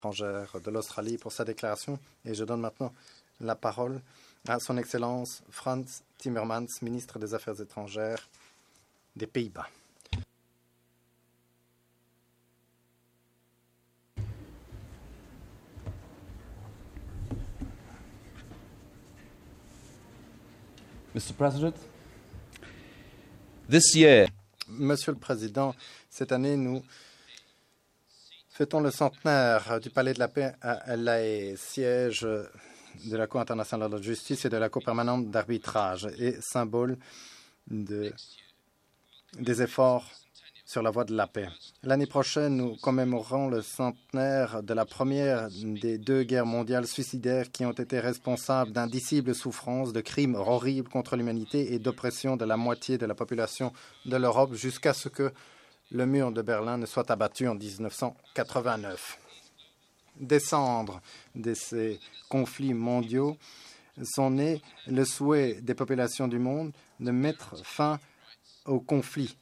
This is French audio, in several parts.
étrangères de l'Australie pour sa déclaration. Et je donne maintenant la parole à son Excellence Frans Timmermans, ministre des Affaires étrangères des Pays-Bas. Mr. President, this year, Monsieur le Président, cette année, nous fêtons le centenaire du Palais de la Paix à La Haye, siège de la Cour internationale de justice et de la Cour permanente d'arbitrage et symbole des efforts sur la voie de la paix. L'année prochaine, nous commémorerons le centenaire de la première des deux guerres mondiales suicidaires qui ont été responsables d'indicibles souffrances, de crimes horribles contre l'humanité et d'oppression de la moitié de la population de l'Europe jusqu'à ce que le mur de Berlin ne soit abattu en 1989. Des cendres de ces conflits mondiaux sont nés le souhait des populations du monde de mettre fin aux conflits.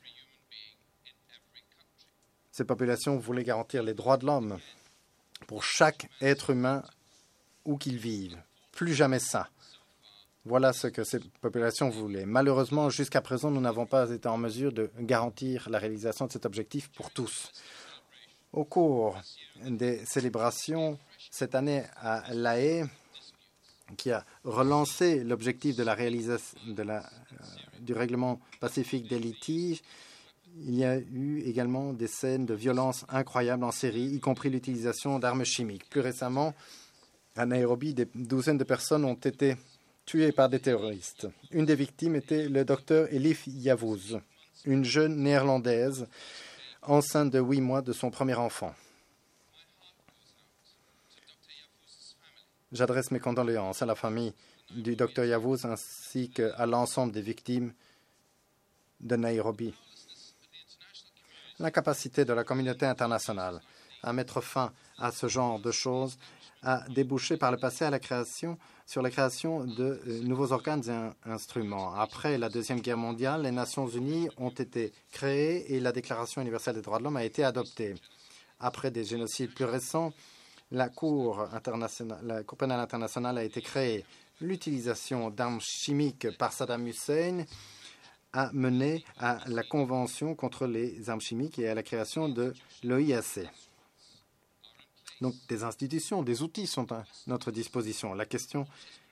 Ces populations voulaient garantir les droits de l'homme pour chaque être humain où qu'il vive. Plus jamais ça. Voilà ce que ces populations voulaient. Malheureusement, jusqu'à présent, nous n'avons pas été en mesure de garantir la réalisation de cet objectif pour tous. Au cours des célébrations cette année à La Haye, qui a relancé l'objectif de la réalisation du règlement pacifique des litiges, il y a eu également des scènes de violence incroyables en série, y compris l'utilisation d'armes chimiques. Plus récemment, à Nairobi, des douzaines de personnes ont été tuées par des terroristes. Une des victimes était le docteur Elif Yavuz, une jeune néerlandaise enceinte de 8 mois de son premier enfant. J'adresse mes condoléances à la famille du docteur Yavuz ainsi qu'à l'ensemble des victimes de Nairobi. La capacité de la communauté internationale à mettre fin à ce genre de choses a débouché par le passé sur la création de nouveaux organes et instruments. Après la Deuxième Guerre mondiale, les Nations unies ont été créées et la Déclaration universelle des droits de l'homme a été adoptée. Après des génocides plus récents, la Cour pénale internationale a été créée. L'utilisation d'armes chimiques par Saddam Hussein a mené à la Convention contre les armes chimiques et à la création de l'OIAC. Donc, des institutions, des outils sont à notre disposition. La question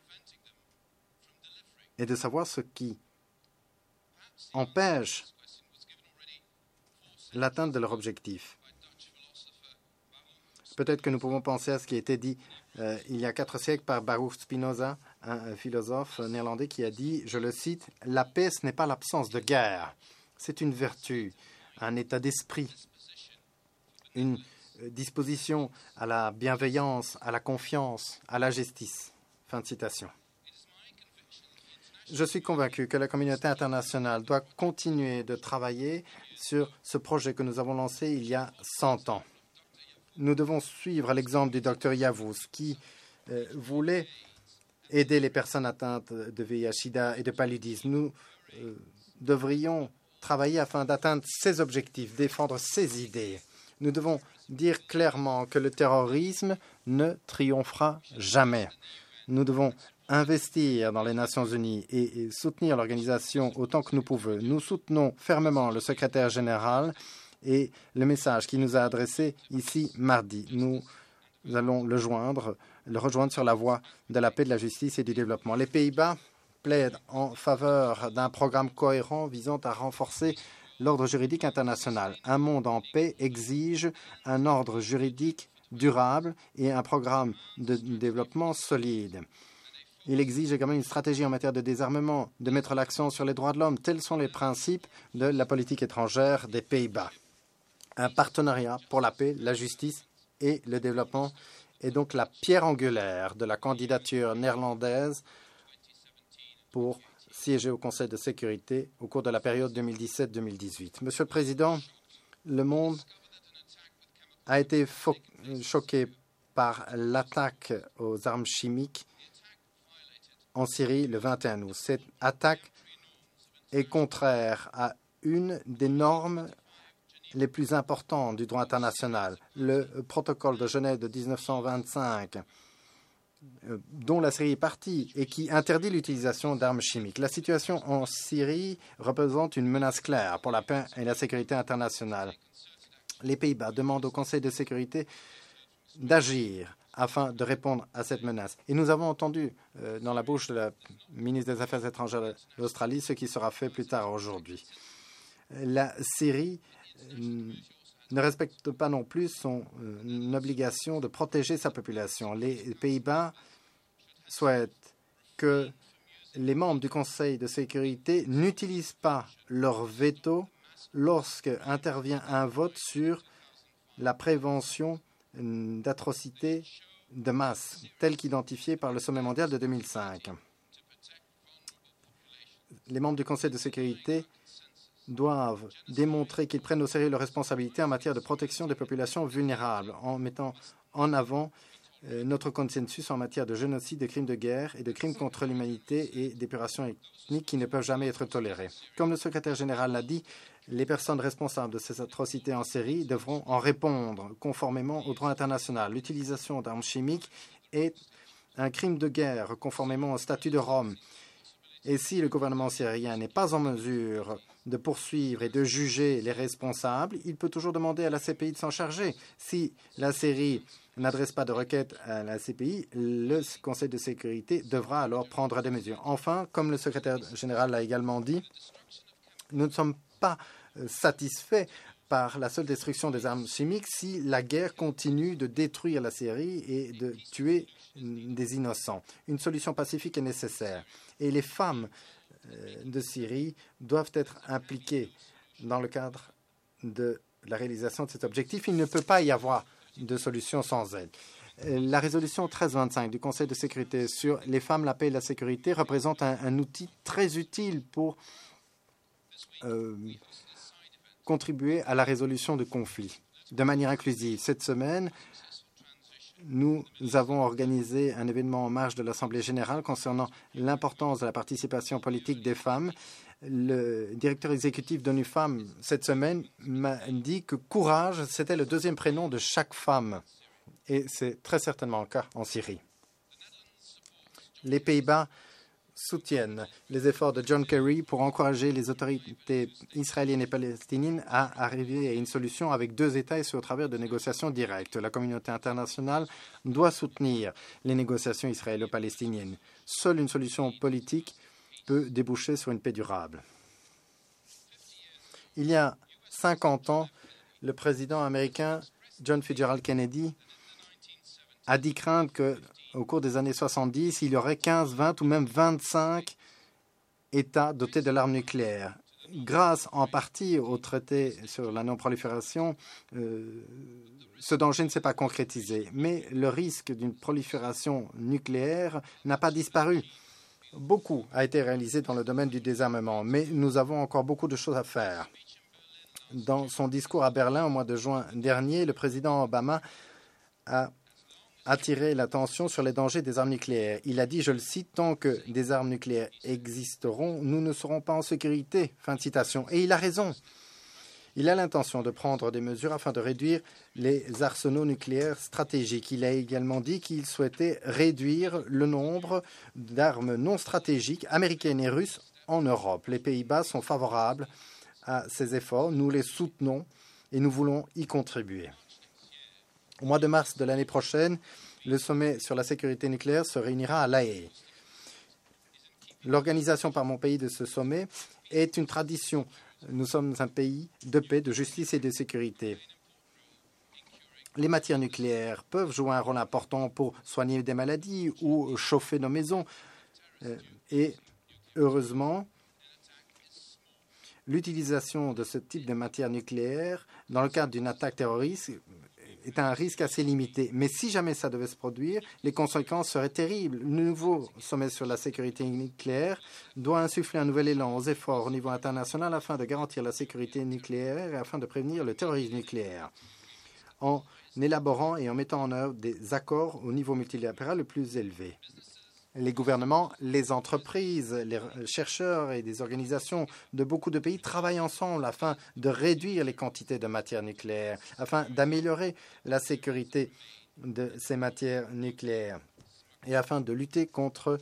est de savoir ce qui empêche l'atteinte de leur objectif. Peut-être que nous pouvons penser à ce qui a été dit il y a 4 siècles par Baruch Spinoza, un philosophe néerlandais qui a dit, je le cite, « La paix, ce n'est pas l'absence de guerre, c'est une vertu, un état d'esprit, une disposition à la bienveillance, à la confiance, à la justice. » Fin de citation. Je suis convaincu que la communauté internationale doit continuer de travailler sur ce projet que nous avons lancé il y a 100 ans. Nous devons suivre l'exemple du docteur Yavuz qui voulait aider les personnes atteintes de VIH-Sida et de paludisme. Nous devrions travailler afin d'atteindre ces objectifs, défendre ces idées. Nous devons dire clairement que le terrorisme ne triomphera jamais. Nous devons investir dans les Nations Unies et soutenir l'organisation autant que nous pouvons. Nous soutenons fermement le secrétaire général et le message qu'il nous a adressé ici mardi. Nous allons le rejoindre sur la voie de la paix, de la justice et du développement. Les Pays-Bas plaident en faveur d'un programme cohérent visant à renforcer l'ordre juridique international. Un monde en paix exige un ordre juridique durable et un programme de développement solide. Il exige également une stratégie en matière de désarmement, de mettre l'accent sur les droits de l'homme. Tels sont les principes de la politique étrangère des Pays-Bas. Un partenariat pour la paix, la justice et le développement est donc la pierre angulaire de la candidature néerlandaise pour siéger au Conseil de sécurité au cours de la période 2017-2018. Monsieur le Président, le monde a été choqué par l'attaque aux armes chimiques en Syrie le 21 août. Cette attaque est contraire à une des normes les plus importants du droit international. Le protocole de Genève de 1925, dont la Syrie est partie et qui interdit l'utilisation d'armes chimiques. La situation en Syrie représente une menace claire pour la paix et la sécurité internationale. Les Pays-Bas demandent au Conseil de sécurité d'agir afin de répondre à cette menace. Et nous avons entendu dans la bouche de la ministre des Affaires étrangères de l'Australie ce qui sera fait plus tard aujourd'hui. La Syrie ne respecte pas non plus son obligation de protéger sa population. Les Pays-Bas souhaitent que les membres du Conseil de sécurité n'utilisent pas leur veto lorsque intervient un vote sur la prévention d'atrocités de masse, telles qu'identifiées par le sommet mondial de 2005. Les membres du Conseil de sécurité doivent démontrer qu'ils prennent au sérieux leurs responsabilités en matière de protection des populations vulnérables, en mettant en avant notre consensus en matière de génocide, de crimes de guerre et de crimes contre l'humanité et d'épuration ethnique qui ne peuvent jamais être tolérés. Comme le secrétaire général l'a dit, les personnes responsables de ces atrocités en Syrie devront en répondre conformément au droit international. L'utilisation d'armes chimiques est un crime de guerre conformément au statut de Rome. Et si le gouvernement syrien n'est pas en mesure de poursuivre et de juger les responsables, il peut toujours demander à la CPI de s'en charger. Si la Syrie n'adresse pas de requête à la CPI, le Conseil de sécurité devra alors prendre des mesures. Enfin, comme le secrétaire général l'a également dit, nous ne sommes pas satisfaits par la seule destruction des armes chimiques si la guerre continue de détruire la Syrie et de tuer des innocents. Une solution pacifique est nécessaire. Et les femmes de Syrie doivent être impliquées dans le cadre de la réalisation de cet objectif. Il ne peut pas y avoir de solution sans elles. La résolution 1325 du Conseil de sécurité sur les femmes, la paix et la sécurité représente un outil très utile pour contribuer à la résolution de conflits de manière inclusive. Cette semaine, nous avons organisé un événement en marge de l'Assemblée générale concernant l'importance de la participation politique des femmes. Le directeur exécutif d'ONU Femmes, cette semaine, m'a dit que courage, c'était le deuxième prénom de chaque femme. Et c'est très certainement le cas en Syrie. Les Pays-Bas soutiennent les efforts de John Kerry pour encourager les autorités israéliennes et palestiniennes à arriver à une solution avec deux États et ce au travers de négociations directes. La communauté internationale doit soutenir les négociations israélo-palestiniennes. Seule une solution politique peut déboucher sur une paix durable. Il y a 50 ans, le président américain John Fitzgerald Kennedy a dit craindre qu'au cours des années 70, il y aurait 15, 20 ou même 25 États dotés de l'arme nucléaire. Grâce en partie au traité sur la non-prolifération, ce danger ne s'est pas concrétisé. Mais le risque d'une prolifération nucléaire n'a pas disparu. Beaucoup a été réalisé dans le domaine du désarmement, mais nous avons encore beaucoup de choses à faire. Dans son discours à Berlin au mois de juin dernier, le président Obama a attiré l'attention sur les dangers des armes nucléaires. Il a dit, je le cite, « Tant que des armes nucléaires existeront, nous ne serons pas en sécurité. » Fin de citation. Et il a raison. Il a l'intention de prendre des mesures afin de réduire les arsenaux nucléaires stratégiques. Il a également dit qu'il souhaitait réduire le nombre d'armes non stratégiques américaines et russes en Europe. Les Pays-Bas sont favorables à ces efforts. Nous les soutenons et nous voulons y contribuer. Au mois de mars de l'année prochaine, le sommet sur la sécurité nucléaire se réunira à La Haye. L'organisation par mon pays de ce sommet est une tradition. Nous sommes un pays de paix, de justice et de sécurité. Les matières nucléaires peuvent jouer un rôle important pour soigner des maladies ou chauffer nos maisons. Et heureusement, l'utilisation de ce type de matière nucléaire dans le cadre d'une attaque terroriste est un risque assez limité. Mais si jamais ça devait se produire, les conséquences seraient terribles. Le nouveau sommet sur la sécurité nucléaire doit insuffler un nouvel élan aux efforts au niveau international afin de garantir la sécurité nucléaire et afin de prévenir le terrorisme nucléaire, en élaborant et en mettant en œuvre des accords au niveau multilatéral le plus élevé. les gouvernements, les entreprises, les chercheurs et des organisations de beaucoup de pays travaillent ensemble afin de réduire les quantités de matières nucléaires, afin d'améliorer la sécurité de ces matières nucléaires et afin de lutter contre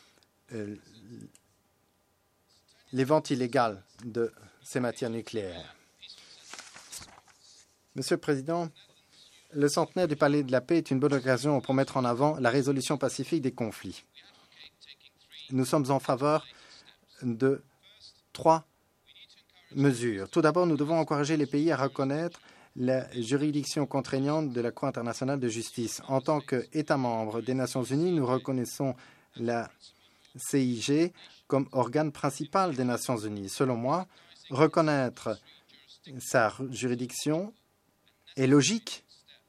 les ventes illégales de ces matières nucléaires. Monsieur le Président, le centenaire du Palais de la Paix est une bonne occasion pour mettre en avant la résolution pacifique des conflits. Nous sommes en faveur de 3 mesures. Tout d'abord, nous devons encourager les pays à reconnaître la juridiction contraignante de la Cour internationale de justice. En tant qu'État membre des Nations unies, nous reconnaissons la CIG comme organe principal des Nations unies. Selon moi, reconnaître sa juridiction est logique.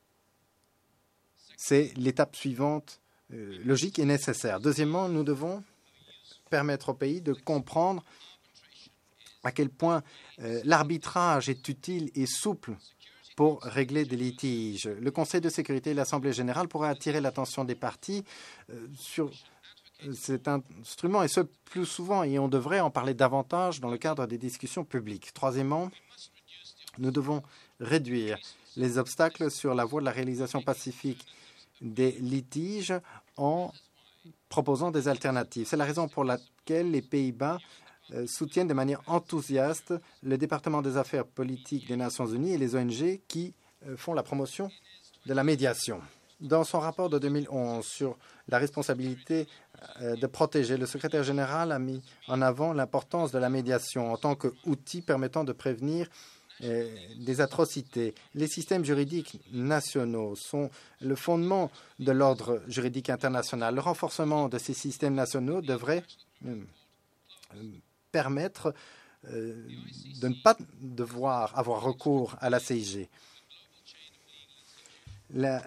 C'est l'étape suivante logique et nécessaire. Deuxièmement, nous devons permettre au pays de comprendre à quel point l'arbitrage est utile et souple pour régler des litiges. Le Conseil de sécurité et l'Assemblée générale pourraient attirer l'attention des parties sur cet instrument, et ce plus souvent, et on devrait en parler davantage dans le cadre des discussions publiques. Troisièmement, nous devons réduire les obstacles sur la voie de la réalisation pacifique des litiges en proposant des alternatives. C'est la raison pour laquelle les Pays-Bas soutiennent de manière enthousiaste le département des affaires politiques des Nations unies et les ONG qui font la promotion de la médiation. Dans son rapport de 2011 sur la responsabilité de protéger, le secrétaire général a mis en avant l'importance de la médiation en tant qu'outil permettant de prévenir des atrocités. Les systèmes juridiques nationaux sont le fondement de l'ordre juridique international. Le renforcement de ces systèmes nationaux devrait permettre de ne pas devoir avoir recours à la CIG. La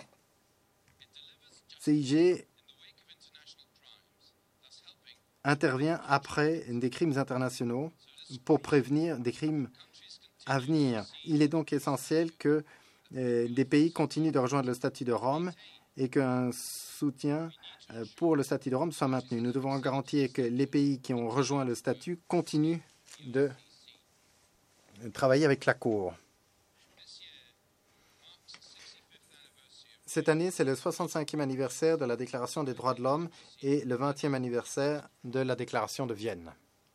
CIG intervient après des crimes internationaux pour prévenir des crimes à venir. Il est donc essentiel que des pays continuent de rejoindre le statut de Rome et qu'un soutien pour le statut de Rome soit maintenu. Nous devons garantir que les pays qui ont rejoint le statut continuent de travailler avec la Cour. Cette année, c'est le 65e anniversaire de la Déclaration des droits de l'homme et le 20e anniversaire de la Déclaration de Vienne.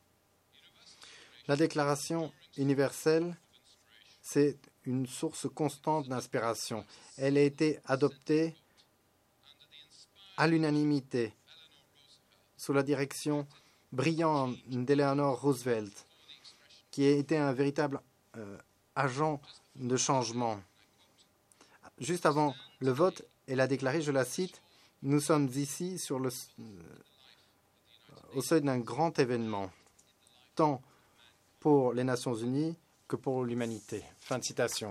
La Déclaration universelle, c'est une source constante d'inspiration. Elle a été adoptée à l'unanimité sous la direction brillante d'Eleanor Roosevelt, qui a été un véritable agent de changement. Juste avant le vote, elle a déclaré, je la cite, « Nous sommes ici au seuil d'un grand événement, tant pour les Nations unies que pour l'humanité. » Fin de citation.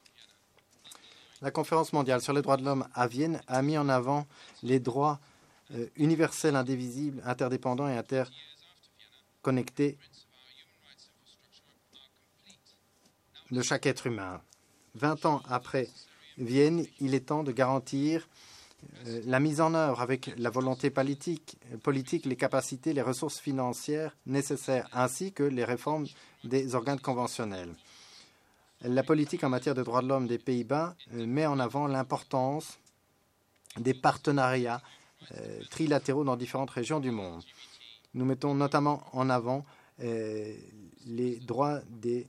La Conférence mondiale sur les droits de l'homme à Vienne a mis en avant les droits universels, indivisibles, interdépendants et interconnectés de chaque être humain. 20 ans après Vienne, il est temps de garantir la mise en œuvre avec la volonté politique, les capacités, les ressources financières nécessaires, ainsi que les réformes des organes conventionnels. La politique en matière de droits de l'homme des Pays-Bas met en avant l'importance des partenariats trilatéraux dans différentes régions du monde. Nous mettons notamment en avant les droits des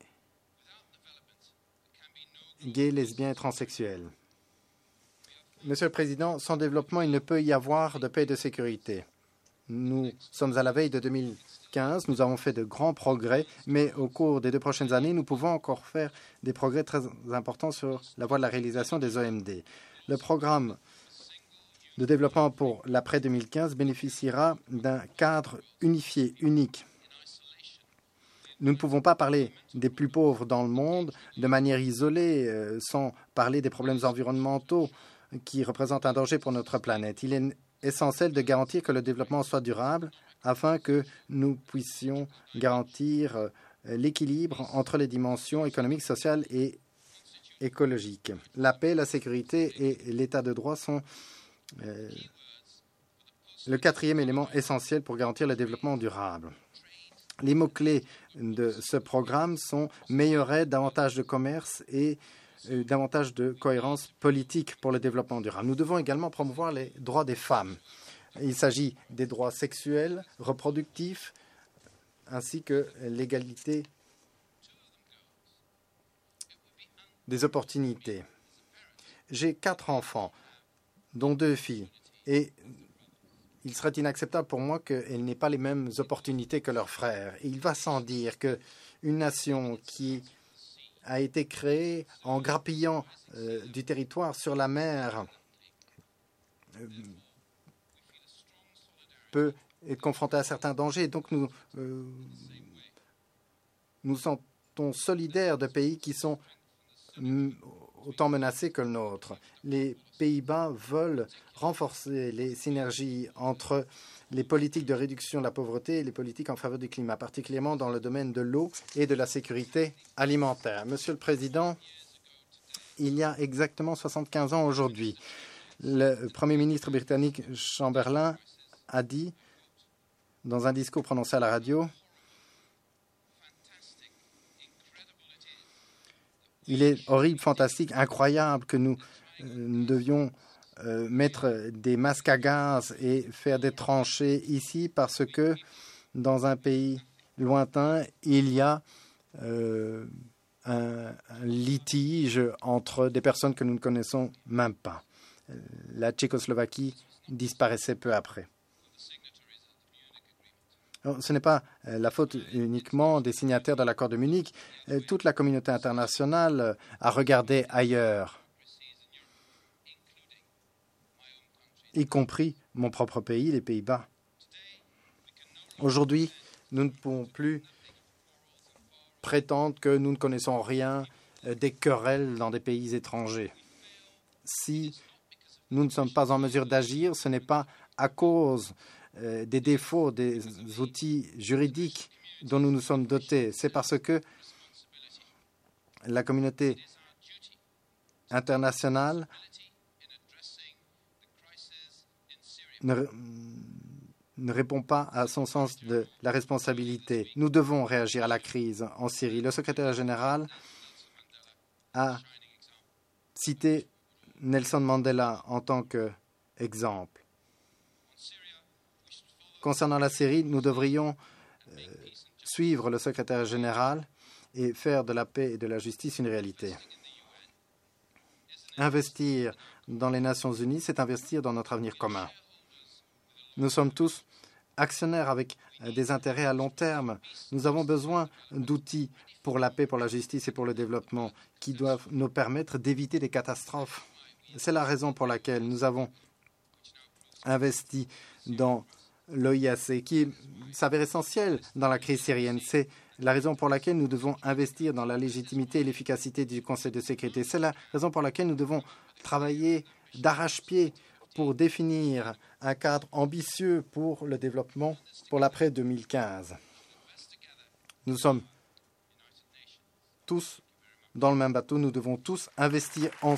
gays, lesbiens et transsexuels. Monsieur le Président, sans développement, il ne peut y avoir de paix et de sécurité. Nous sommes à la veille de 2015, nous avons fait de grands progrès, mais au cours des 2 prochaines années, nous pouvons encore faire des progrès très importants sur la voie de la réalisation des OMD. Le programme de développement pour l'après 2015 bénéficiera d'un cadre unifié, unique. Nous ne pouvons pas parler des plus pauvres dans le monde de manière isolée, sans parler des problèmes environnementaux qui représentent un danger pour notre planète. Il est essentiel de garantir que le développement soit durable afin que nous puissions garantir l'équilibre entre les dimensions économiques, sociales et écologiques. La paix, la sécurité et l'état de droit sont le quatrième élément essentiel pour garantir le développement durable. Les mots-clés de ce programme sont meilleure aide, davantage de commerce et davantage de cohérence politique pour le développement durable. Nous devons également promouvoir les droits des femmes. Il s'agit des droits sexuels, reproductifs, ainsi que l'égalité des opportunités. J'ai 4 enfants, dont 2 filles, et il serait inacceptable pour moi qu'elles n'aient pas les mêmes opportunités que leurs frères. Et il va sans dire qu'une nation qui a été créée en grappillant du territoire sur la mer peut être confrontée à certains dangers. Donc nous sentons solidaires de pays qui sont autant menacés que le nôtre. Les Pays-Bas veulent renforcer les synergies entre les politiques de réduction de la pauvreté et les politiques en faveur du climat, particulièrement dans le domaine de l'eau et de la sécurité alimentaire. Monsieur le Président, il y a exactement 75 ans aujourd'hui, le Premier ministre britannique Chamberlain a dit, dans un discours prononcé à la radio, il est horrible, fantastique, incroyable que nous devions mettre des masques à gaz et faire des tranchées ici parce que dans un pays lointain, il y a un litige entre des personnes que nous ne connaissons même pas. La Tchécoslovaquie disparaissait peu après. Alors, ce n'est pas la faute uniquement des signataires de l'accord de Munich. Toute la communauté internationale a regardé ailleurs, y compris mon propre pays, les Pays-Bas. Aujourd'hui, nous ne pouvons plus prétendre que nous ne connaissons rien des querelles dans des pays étrangers. Si nous ne sommes pas en mesure d'agir, ce n'est pas à cause des défauts des outils juridiques dont nous nous sommes dotés. C'est parce que la communauté internationale ne répond pas à son sens de la responsabilité. Nous devons réagir à la crise en Syrie. Le secrétaire général a cité Nelson Mandela en tant qu'exemple. Concernant la Syrie, nous devrions suivre le secrétaire général et faire de la paix et de la justice une réalité. Investir dans les Nations unies, c'est investir dans notre avenir commun. Nous sommes tous actionnaires avec des intérêts à long terme. Nous avons besoin d'outils pour la paix, pour la justice et pour le développement qui doivent nous permettre d'éviter des catastrophes. C'est la raison pour laquelle nous avons investi dans l'OIAC, qui s'avère essentiel dans la crise syrienne. C'est la raison pour laquelle nous devons investir dans la légitimité et l'efficacité du Conseil de sécurité. C'est la raison pour laquelle nous devons travailler d'arrache-pied pour définir un cadre ambitieux pour le développement pour l'après 2015. Nous sommes tous dans le même bateau. Nous devons tous investir ensemble.